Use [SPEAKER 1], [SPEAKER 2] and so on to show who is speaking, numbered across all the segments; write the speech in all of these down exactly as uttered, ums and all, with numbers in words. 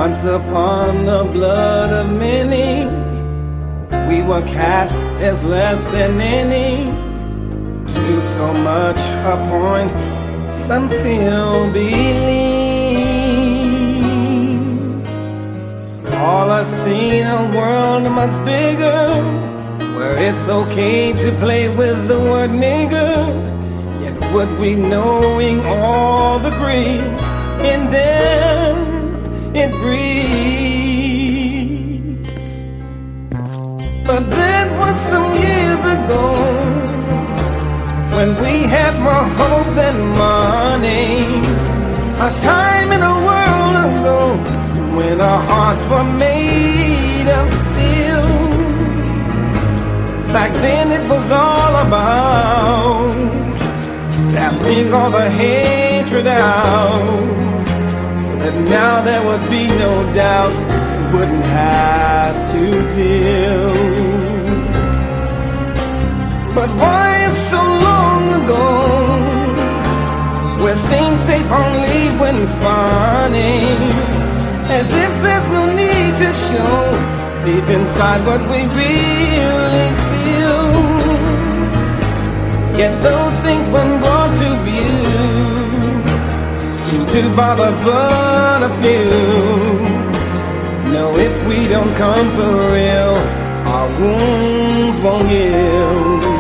[SPEAKER 1] Once upon the blood of many, we were cast as less than any. To so much a point, some still believe. Smaller seen a world much bigger, where it's okay to play with the word nigger. Yet would we, knowing all the grief in death it breeds. But that was some years ago, when we had more hope than money. A time in a world ago, when our hearts were made of steel. Back then it was all about stamping all the hatred out, so that now there would be no doubt we wouldn't have to deal. But why if so long ago we're seen safe only when funny, as if there's no need to show deep inside what we really feel. Yet those things when brought to view seem to bother but a few. No, if we don't come for real, our wounds won't heal.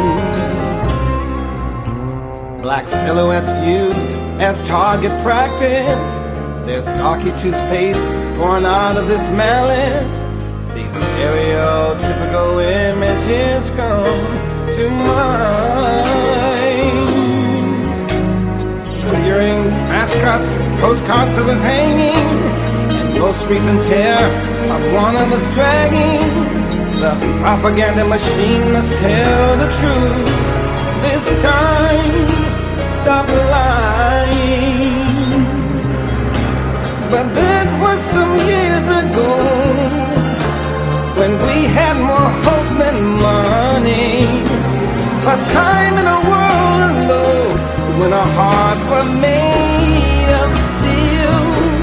[SPEAKER 1] Black silhouettes used as target practice. There's darky toothpaste born out of this malice. These stereotypical images come to mind. Earrings, mascots, postcards of us hanging, and most recent tear of one of us dragging. The propaganda machine must tell the truth this time. Stop lying. But that was some years ago, when we had more hope than money. A time in a world ago, when our hearts were made of steel.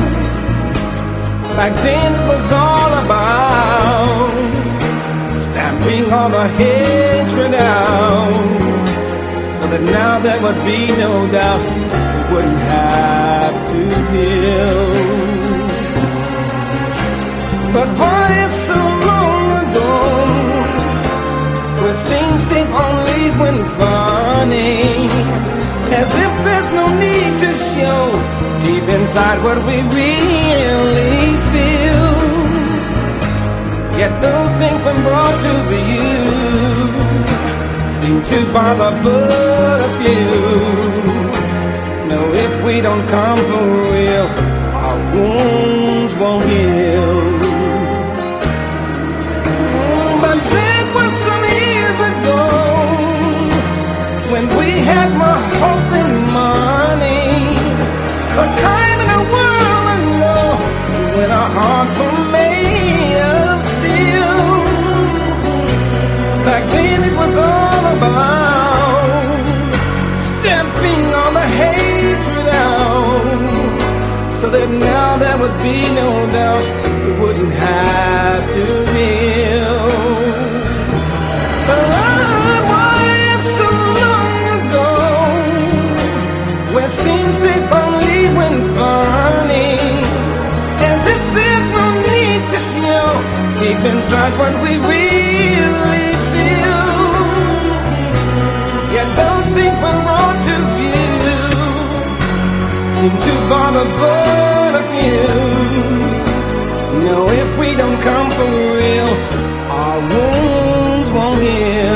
[SPEAKER 1] Back then it was all about stamping all the hatred out, so that now there would be no doubt we wouldn't have to deal. But why if so long ago we're seen safe only when funny, as if there's no need to show deep inside what we really feel. Yet those things when brought to view seem to bother but a few. No, if we don't come for real, our wounds won't heal. But that was some years ago, when we had more hope than money. A time in a world ago, when our hearts were made of steel. Back then it was all about stamping all the hatred out, so that now there would be no doubt we wouldn't have to deal. But why if so long ago we're seen safe only when funny, as if there's no need to show deep inside what we really feel. Yet those things when brought to view seem to bother but a few. No, if we don't come for real, our wounds won't heal.